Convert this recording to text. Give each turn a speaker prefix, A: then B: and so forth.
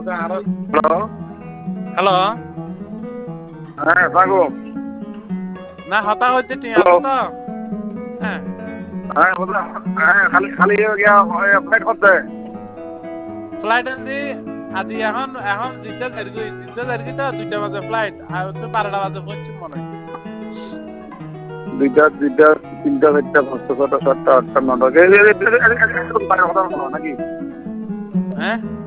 A: hello
B: hello
A: হ্যাঁ থাকো
B: না হতা হইতে ঠিক
A: হ্যালো
B: আছে তো হ্যাঁ
A: হ্যাঁ হ্যাঁ খালি খালি গিয়া ফ্লাইট করতে
B: ফ্লাইট আনছি আজি এখন এখন জিদ্দা যারগি তো 2টা বাজে ফ্লাইট আর তো 12টা বাজে পৌঁছছি মনে হয়
A: দুইটা দুইটা তিনটা চারটা পাঁচটা ছটা সাতটা আটটা নটা নাকি
B: হ্যাঁ